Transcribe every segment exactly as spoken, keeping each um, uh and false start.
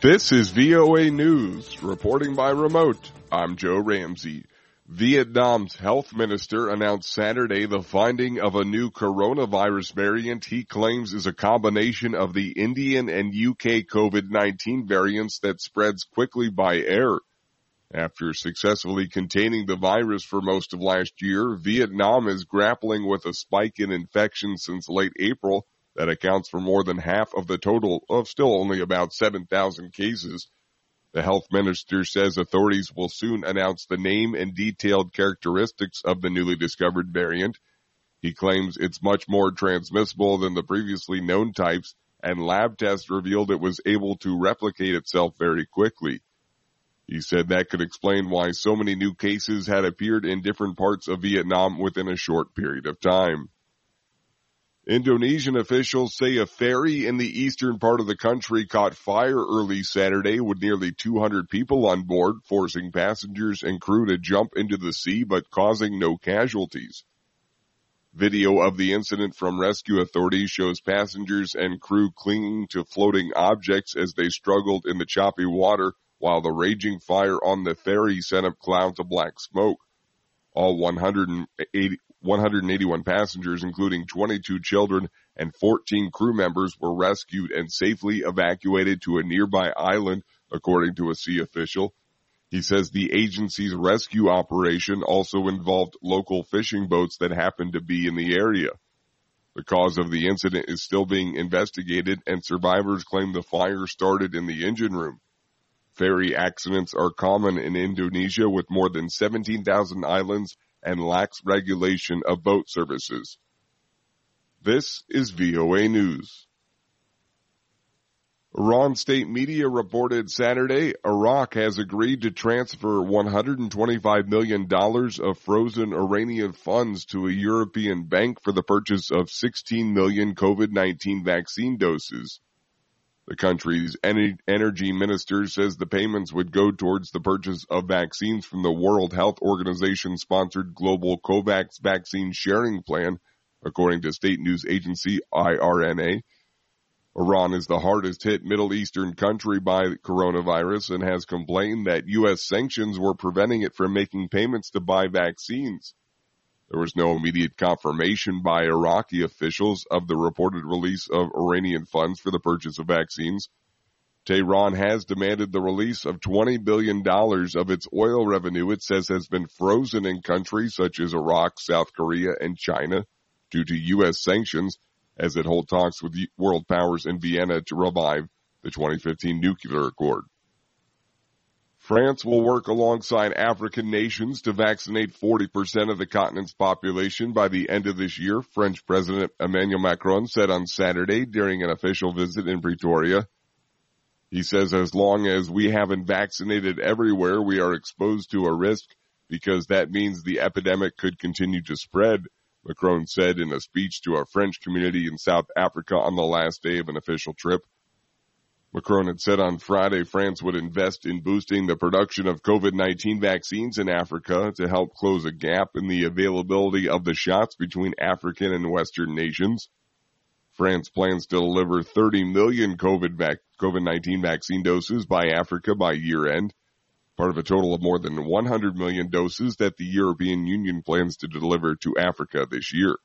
This is V O A News, reporting by remote. I'm Joe Ramsey. Vietnam's health minister announced Saturday the finding of a new coronavirus variant he claims is a combination of the Indian and U K COVID nineteen variants that spreads quickly by air. After successfully containing the virus for most of last year, Vietnam is grappling with a spike in infections since late April that accounts for more than half of the total of still only about seven thousand cases. The health minister says authorities will soon announce the name and detailed characteristics of the newly discovered variant. He claims it's much more transmissible than the previously known types, and lab tests revealed it was able to replicate itself very quickly. He said that could explain why so many new cases had appeared in different parts of Vietnam within a short period of time. Indonesian officials say a ferry in the eastern part of the country caught fire early Saturday with nearly two hundred people on board, forcing passengers and crew to jump into the sea but causing no casualties. Video of the incident from rescue authorities shows passengers and crew clinging to floating objects as they struggled in the choppy water, while the raging fire on the ferry sent up clouds of black smoke. All one hundred eighty, one hundred eighty-one passengers, including twenty-two children and fourteen crew members, were rescued and safely evacuated to a nearby island, according to a sea official. He says the agency's rescue operation also involved local fishing boats that happened to be in the area. The cause of the incident is still being investigated, and survivors claim the fire started in the engine room. Ferry accidents are common in Indonesia, with more than seventeen thousand islands and lax regulation of boat services. This is V O A News. Iran state media reported Saturday Iraq has agreed to transfer one hundred twenty-five million dollars of frozen Iranian funds to a European bank for the purchase of sixteen million COVID nineteen vaccine doses. The country's energy minister says the payments would go towards the purchase of vaccines from the World Health Organization-sponsored Global COVAX Vaccine Sharing Plan, according to state news agency I R N A. Iran is the hardest-hit Middle Eastern country by coronavirus and has complained that U S sanctions were preventing it from making payments to buy vaccines. There was no immediate confirmation by Iraqi officials of the reported release of Iranian funds for the purchase of vaccines. Tehran has demanded the release of twenty billion dollars of its oil revenue it says has been frozen in countries such as Iraq, South Korea, and China due to U S sanctions, as it holds talks with world powers in Vienna to revive the twenty fifteen nuclear accord. France will work alongside African nations to vaccinate forty percent of the continent's population by the end of this year, French President Emmanuel Macron said on Saturday during an official visit in Pretoria. He says as long as we haven't vaccinated everywhere, we are exposed to a risk because that means the epidemic could continue to spread, Macron said in a speech to a French community in South Africa on the last day of an official trip. Macron had said on Friday France would invest in boosting the production of COVID nineteen vaccines in Africa to help close a gap in the availability of the shots between African and Western nations. France plans to deliver thirty million COVID nineteen vaccine doses by Africa by year-end, part of a total of more than one hundred million doses that the European Union plans to deliver to Africa this year.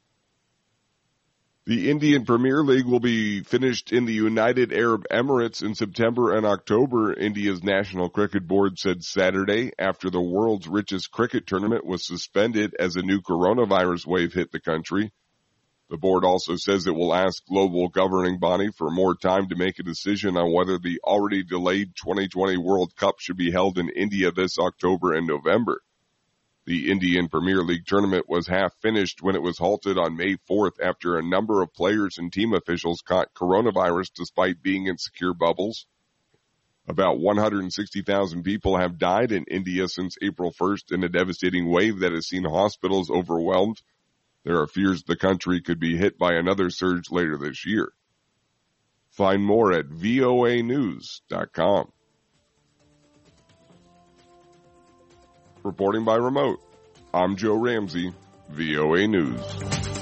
The Indian Premier League will be finished in the United Arab Emirates in September and October, India's National Cricket Board said Saturday, after the world's richest cricket tournament was suspended as a new coronavirus wave hit the country. The board also says it will ask global governing body for more time to make a decision on whether the already delayed twenty twenty World Cup should be held in India this October and November. The Indian Premier League tournament was half finished when it was halted on May fourth after a number of players and team officials caught coronavirus despite being in secure bubbles. About one hundred sixty thousand people have died in India since April first in a devastating wave that has seen hospitals overwhelmed. There are fears the country could be hit by another surge later this year. Find more at V O A news dot com. Reporting by remote, I'm Joe Ramsey, V O A News.